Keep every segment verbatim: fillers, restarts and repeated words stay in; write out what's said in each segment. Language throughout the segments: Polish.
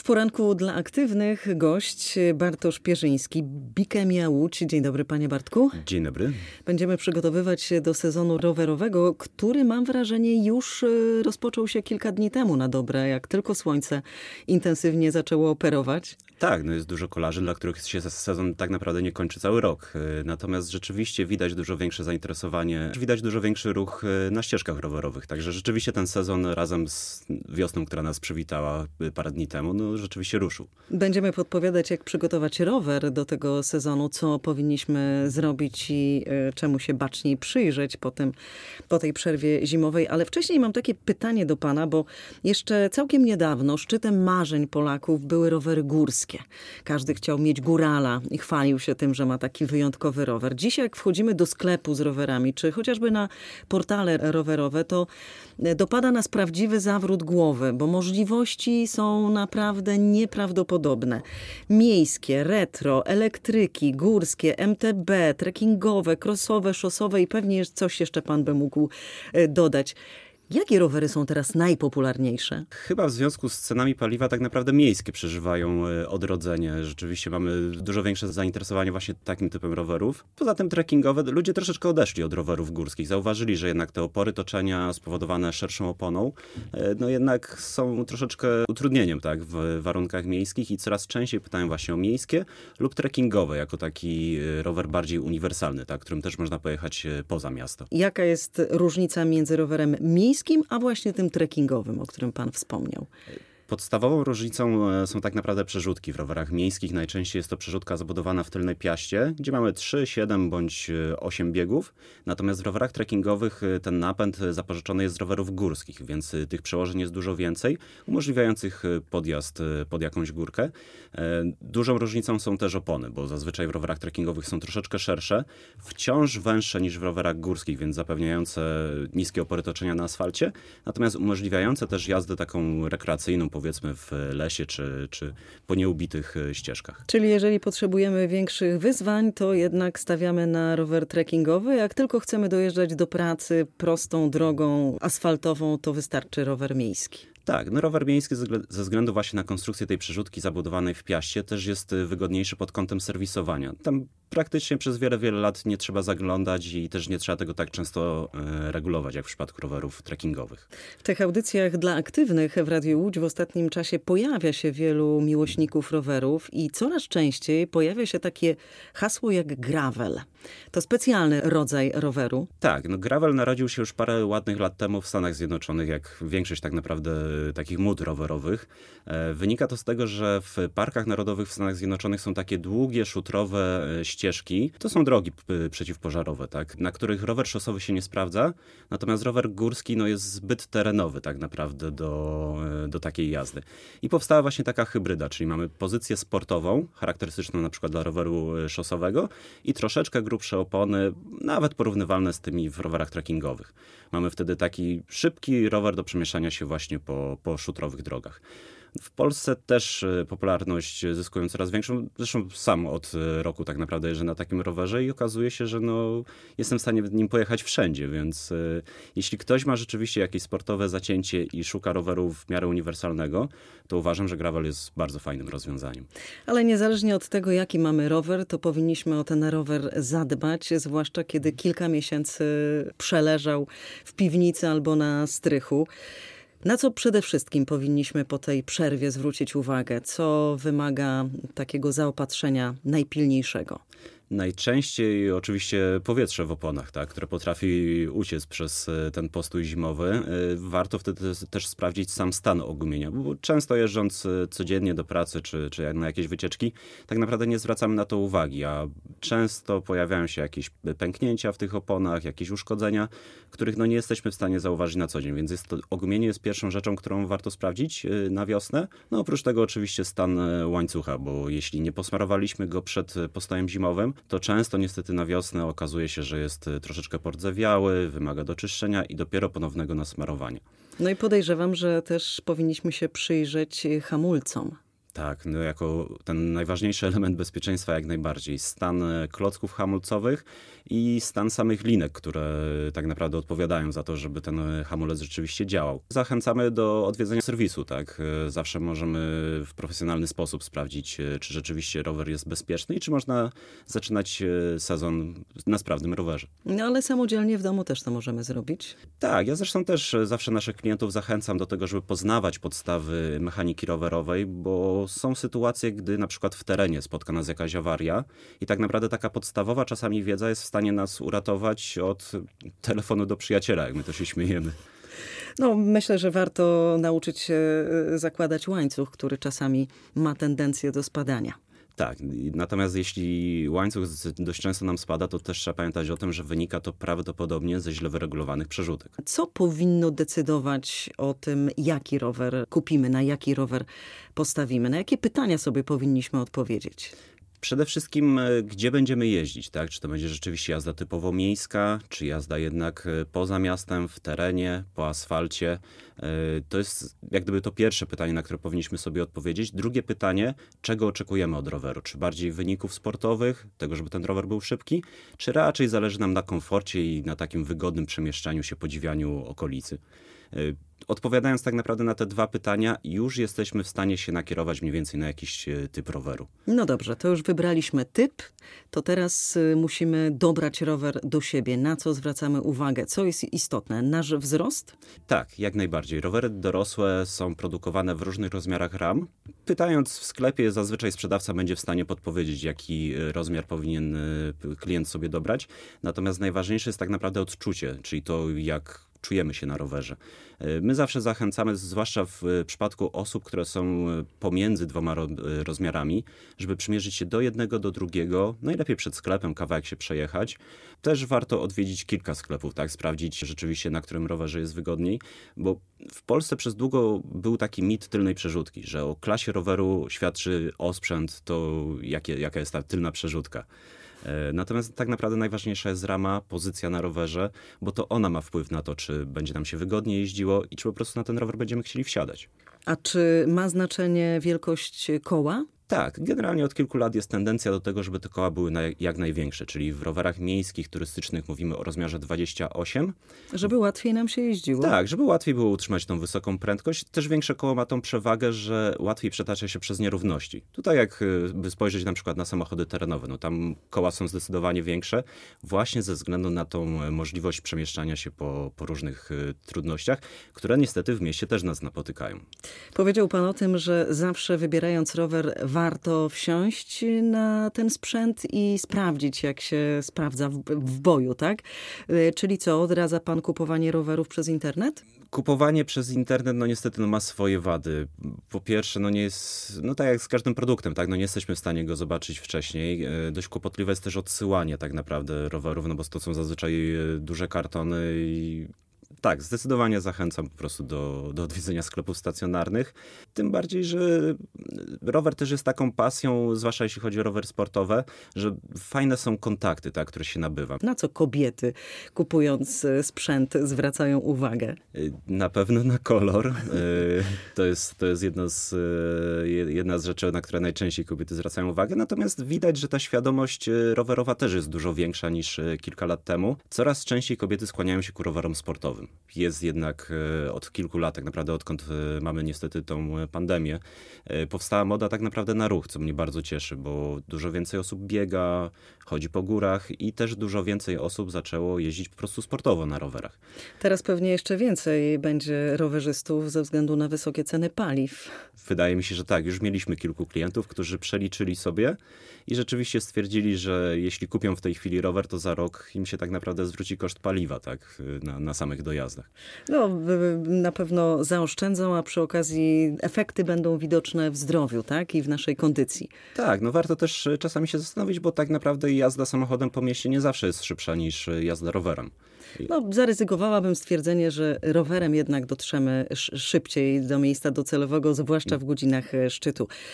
poranku dla aktywnych gość Bartosz Pierzyński, Bikemia Łódź. Dzień dobry, panie Bartku. Dzień dobry. Będziemy przygotowywać się do sezonu rowerowego, który mam wrażenie już rozpoczął się kilka dni temu na dobre, jak tylko słońce intensywnie zaczęło operować. Tak, no jest dużo kolarzy, dla których się sezon tak naprawdę nie kończy cały rok. Natomiast rzeczywiście widać dużo większe zainteresowanie, widać dużo większy ruch na ścieżkach rowerowych. Także rzeczywiście ten sezon razem z wiosną, która nas przywitała parę dni temu, no rzeczywiście ruszył. Będziemy podpowiadać, jak przygotować rower do tego sezonu, co powinniśmy zrobić i czemu się baczniej przyjrzeć po, tym, po tej przerwie zimowej. Ale wcześniej mam takie pytanie do pana, bo jeszcze całkiem niedawno szczytem marzeń Polaków były rowery górskie. Każdy chciał mieć górala i chwalił się tym, że ma taki wyjątkowy rower. Dzisiaj jak wchodzimy do sklepu z rowerami, czy chociażby na portale rowerowe, to dopada nas prawdziwy zawrót głowy, bo możliwości są naprawdę nieprawdopodobne. Miejskie, retro, elektryki, górskie, M T B, trekkingowe, crossowe, szosowe i pewnie coś jeszcze pan by mógł dodać. Jakie rowery są teraz najpopularniejsze? Chyba w związku z cenami paliwa tak naprawdę miejskie przeżywają odrodzenie. Rzeczywiście mamy dużo większe zainteresowanie właśnie takim typem rowerów. Poza tym trekkingowe, ludzie troszeczkę odeszli od rowerów górskich. Zauważyli, że jednak te opory toczenia spowodowane szerszą oponą, no jednak są troszeczkę utrudnieniem, tak, w warunkach miejskich i coraz częściej pytają właśnie o miejskie lub trekkingowe, jako taki rower bardziej uniwersalny, tak, którym też można pojechać poza miasto. Jaka jest różnica między rowerem miejskim a właśnie tym trekkingowym, o którym pan wspomniał? Podstawową różnicą są tak naprawdę przerzutki. W rowerach miejskich najczęściej jest to przerzutka zabudowana w tylnej piaście, gdzie mamy trzy, siedem bądź osiem biegów. Natomiast w rowerach trekkingowych ten napęd zapożyczony jest z rowerów górskich, więc tych przełożeń jest dużo więcej, umożliwiających podjazd pod jakąś górkę. Dużą różnicą są też opony, bo zazwyczaj w rowerach trekkingowych są troszeczkę szersze, wciąż węższe niż w rowerach górskich, więc zapewniające niskie opory toczenia na asfalcie, natomiast umożliwiające też jazdę taką rekreacyjną, powiedzmy w lesie czy, czy po nieubitych ścieżkach. Czyli jeżeli potrzebujemy większych wyzwań, to jednak stawiamy na rower trekkingowy. Jak tylko chcemy dojeżdżać do pracy prostą drogą asfaltową, to wystarczy rower miejski. Tak, no rower miejski ze względu właśnie na konstrukcję tej przerzutki zabudowanej w piaście też jest wygodniejszy pod kątem serwisowania. Tam praktycznie przez wiele, wiele lat nie trzeba zaglądać i też nie trzeba tego tak często e, regulować, jak w przypadku rowerów trekkingowych. W tych audycjach dla aktywnych w Radiu Łódź w ostatnim czasie pojawia się wielu miłośników rowerów i coraz częściej pojawia się takie hasło jak gravel. To specjalny rodzaj roweru. Tak, no gravel narodził się już parę ładnych lat temu w Stanach Zjednoczonych, jak większość tak naprawdę takich mód rowerowych. E, wynika to z tego, że w parkach narodowych w Stanach Zjednoczonych są takie długie, szutrowe ścieżki. To są drogi p- przeciwpożarowe, tak, na których rower szosowy się nie sprawdza, natomiast rower górski no, jest zbyt terenowy tak naprawdę do, do takiej jazdy. I powstała właśnie taka hybryda, czyli mamy pozycję sportową, charakterystyczną na przykład dla roweru szosowego i troszeczkę grubsze opony, nawet porównywalne z tymi w rowerach trekkingowych. Mamy wtedy taki szybki rower do przemieszczania się właśnie po, po szutrowych drogach. W Polsce też popularność zyskują coraz większą. Zresztą sam od roku tak naprawdę jeżdżę na takim rowerze i okazuje się, że no, jestem w stanie nim pojechać wszędzie, więc y, jeśli ktoś ma rzeczywiście jakieś sportowe zacięcie i szuka roweru w miarę uniwersalnego, to uważam, że gravel jest bardzo fajnym rozwiązaniem. Ale niezależnie od tego, jaki mamy rower, to powinniśmy o ten rower zadbać, zwłaszcza kiedy kilka miesięcy przeleżał w piwnicy albo na strychu. Na co przede wszystkim powinniśmy po tej przerwie zwrócić uwagę? Co wymaga takiego zaopatrzenia najpilniejszego? Najczęściej oczywiście powietrze w oponach, tak, które potrafi uciec przez ten postój zimowy. Warto wtedy też sprawdzić sam stan ogumienia, bo często jeżdżąc codziennie do pracy czy, czy na jakieś wycieczki, tak naprawdę nie zwracamy na to uwagi, a często pojawiają się jakieś pęknięcia w tych oponach, jakieś uszkodzenia, których no nie jesteśmy w stanie zauważyć na co dzień, więc jest to, ogumienie jest pierwszą rzeczą, którą warto sprawdzić na wiosnę. No oprócz tego oczywiście stan łańcucha, bo jeśli nie posmarowaliśmy go przed postojem zimowym, to często niestety na wiosnę okazuje się, że jest troszeczkę pordzewiały, wymaga doczyszczenia i dopiero ponownego nasmarowania. No i podejrzewam, że też powinniśmy się przyjrzeć hamulcom. Tak, no jako ten najważniejszy element bezpieczeństwa jak najbardziej. Stan klocków hamulcowych i stan samych linek, które tak naprawdę odpowiadają za to, żeby ten hamulec rzeczywiście działał. Zachęcamy do odwiedzenia serwisu, tak. Zawsze możemy w profesjonalny sposób sprawdzić, czy rzeczywiście rower jest bezpieczny i czy można zaczynać sezon na sprawnym rowerze. No ale samodzielnie w domu też to możemy zrobić. Tak, ja zresztą też zawsze naszych klientów zachęcam do tego, żeby poznawać podstawy mechaniki rowerowej, bo są sytuacje, gdy na przykład w terenie spotka nas jakaś awaria i tak naprawdę taka podstawowa czasami wiedza jest w stanie nas uratować od telefonu do przyjaciela, jak my to się śmiejemy. No, myślę, że warto nauczyć się zakładać łańcuch, który czasami ma tendencję do spadania. Tak, natomiast jeśli łańcuch dość często nam spada, to też trzeba pamiętać o tym, że wynika to prawdopodobnie ze źle wyregulowanych przerzutek. Co powinno decydować o tym, jaki rower kupimy, na jaki rower postawimy? Na jakie pytania sobie powinniśmy odpowiedzieć? Przede wszystkim, gdzie będziemy jeździć, tak? Czy to będzie rzeczywiście jazda typowo miejska, czy jazda jednak poza miastem, w terenie, po asfalcie. To jest jak gdyby to pierwsze pytanie, na które powinniśmy sobie odpowiedzieć. Drugie pytanie, czego oczekujemy od roweru? Czy bardziej wyników sportowych, tego, żeby ten rower był szybki, czy raczej zależy nam na komforcie i na takim wygodnym przemieszczaniu się, podziwianiu okolicy? Odpowiadając tak naprawdę na te dwa pytania, już jesteśmy w stanie się nakierować mniej więcej na jakiś typ roweru. No dobrze, to już wybraliśmy typ, to teraz musimy dobrać rower do siebie. Na co zwracamy uwagę? Co jest istotne? Nasz wzrost? Tak, jak najbardziej. Rowery dorosłe są produkowane w różnych rozmiarach ram. Pytając w sklepie, zazwyczaj sprzedawca będzie w stanie podpowiedzieć, jaki rozmiar powinien klient sobie dobrać. Natomiast najważniejsze jest tak naprawdę odczucie, czyli to, jak czujemy się na rowerze. My zawsze zachęcamy, zwłaszcza w przypadku osób, które są pomiędzy dwoma rozmiarami, żeby przymierzyć się do jednego, do drugiego, najlepiej przed sklepem, kawałek się przejechać. Też warto odwiedzić kilka sklepów, tak, sprawdzić rzeczywiście, na którym rowerze jest wygodniej, bo w Polsce przez długo był taki mit tylnej przerzutki, że o klasie roweru świadczy osprzęt, to jakie, jaka jest ta tylna przerzutka. Natomiast tak naprawdę najważniejsza jest rama, pozycja na rowerze, bo to ona ma wpływ na to, czy będzie nam się wygodnie jeździło i czy po prostu na ten rower będziemy chcieli wsiadać. A czy ma znaczenie wielkość koła? Tak, generalnie od kilku lat jest tendencja do tego, żeby te koła były na jak największe, czyli w rowerach miejskich, turystycznych mówimy o rozmiarze dwadzieścia osiem. Żeby łatwiej nam się jeździło. Tak, żeby łatwiej było utrzymać tą wysoką prędkość. Też większe koło ma tą przewagę, że łatwiej przetacza się przez nierówności. Tutaj jakby spojrzeć na przykład na samochody terenowe, no tam koła są zdecydowanie większe, właśnie ze względu na tą możliwość przemieszczania się po, po różnych trudnościach, które niestety w mieście też nas napotykają. Powiedział pan o tym, że zawsze wybierając rower warto wsiąść na ten sprzęt i sprawdzić, jak się sprawdza w, w boju, tak? Czyli co, odradza pan kupowanie rowerów przez internet? Kupowanie przez internet, no niestety no, ma swoje wady. Po pierwsze, no nie jest, no tak jak z każdym produktem, tak, no nie jesteśmy w stanie go zobaczyć wcześniej. Dość kłopotliwe jest też odsyłanie tak naprawdę rowerów, no bo to są zazwyczaj duże kartony i tak, zdecydowanie zachęcam po prostu do, do odwiedzenia sklepów stacjonarnych. Tym bardziej, że rower też jest taką pasją, zwłaszcza jeśli chodzi o rowery sportowe, że fajne są kontakty, tak, które się nabywa. Na co kobiety, kupując sprzęt, zwracają uwagę? Na pewno na kolor. To jest, to jest jedno z, jedna z rzeczy, na które najczęściej kobiety zwracają uwagę. Natomiast widać, że ta świadomość rowerowa też jest dużo większa niż kilka lat temu. Coraz częściej kobiety skłaniają się ku rowerom sportowym. Jest jednak od kilku lat, tak naprawdę odkąd mamy niestety tą pandemię, powstała moda tak naprawdę na ruch, co mnie bardzo cieszy, bo dużo więcej osób biega, chodzi po górach i też dużo więcej osób zaczęło jeździć po prostu sportowo na rowerach. Teraz pewnie jeszcze więcej będzie rowerzystów ze względu na wysokie ceny paliw. Wydaje mi się, że tak. Już mieliśmy kilku klientów, którzy przeliczyli sobie i rzeczywiście stwierdzili, że jeśli kupią w tej chwili rower, to za rok im się tak naprawdę zwróci koszt paliwa, tak, na, na samych dojazdach. No, na pewno zaoszczędzą, a przy okazji efekty będą widoczne w zdrowiu, tak, i w naszej kondycji. Tak, no warto też czasami się zastanowić, bo tak naprawdę jazda samochodem po mieście nie zawsze jest szybsza niż jazda rowerem. No, zaryzykowałabym stwierdzenie, że rowerem jednak dotrzemy szybciej do miejsca docelowego, zwłaszcza w godzinach szczytu.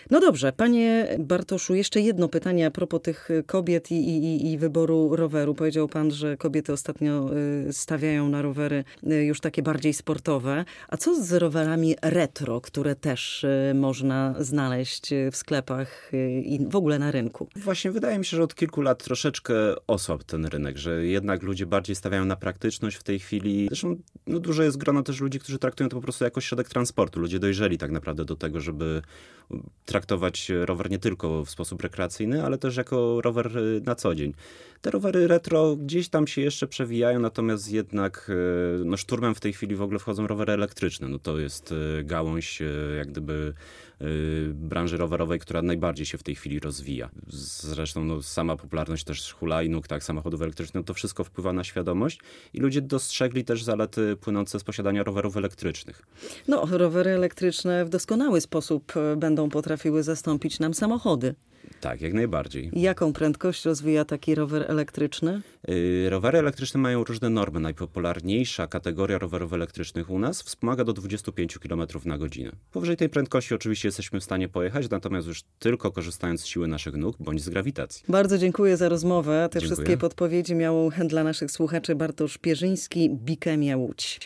No dobrze, panie Bartoszu, jeszcze jedno pytanie a propos tych kobiet i, i, i wyboru roweru. Powiedział pan, że kobiety ostatnio stawiają na rowery już takie bardziej sportowe. A co z rowerami retro, które też można znaleźć w sklepach i w ogóle na rynku? Właśnie wydaje mi się, że od kilku lat troszeczkę osłabł ten rynek, że jednak ludzie bardziej stawiają na praktyczność w tej chwili. Zresztą no, duże jest grono też ludzi, którzy traktują to po prostu jako środek transportu. Ludzie dojrzeli tak naprawdę do tego, żeby traktować rower nie tylko w sposób rekreacyjny, ale też jako rower na co dzień. Te rowery retro gdzieś tam się jeszcze przewijają, natomiast jednak no, szturmem w tej chwili w ogóle wchodzą rowery elektryczne. No, to jest gałąź jak gdyby branży rowerowej, która najbardziej się w tej chwili rozwija. Zresztą no, sama popularność też hulajnóg, tak, samochodów elektrycznych, no, to wszystko wpływa na świadomość i ludzie dostrzegli też zalety płynące z posiadania rowerów elektrycznych. No, rowery elektryczne w doskonały sposób będą potrafiły zastąpić nam samochody. Tak, jak najbardziej. Jaką prędkość rozwija taki rower elektryczny? Yy, rowery elektryczne mają różne normy. Najpopularniejsza kategoria rowerów elektrycznych u nas wspomaga do dwudziestu pięciu kilometrów na godzinę. Powyżej tej prędkości oczywiście jesteśmy w stanie pojechać, natomiast już tylko korzystając z siły naszych nóg bądź z grawitacji. Bardzo dziękuję za rozmowę. Te Dziękuję. Wszystkie podpowiedzi miał dla naszych słuchaczy Bartosz Pierzyński, Bikemia Łódź.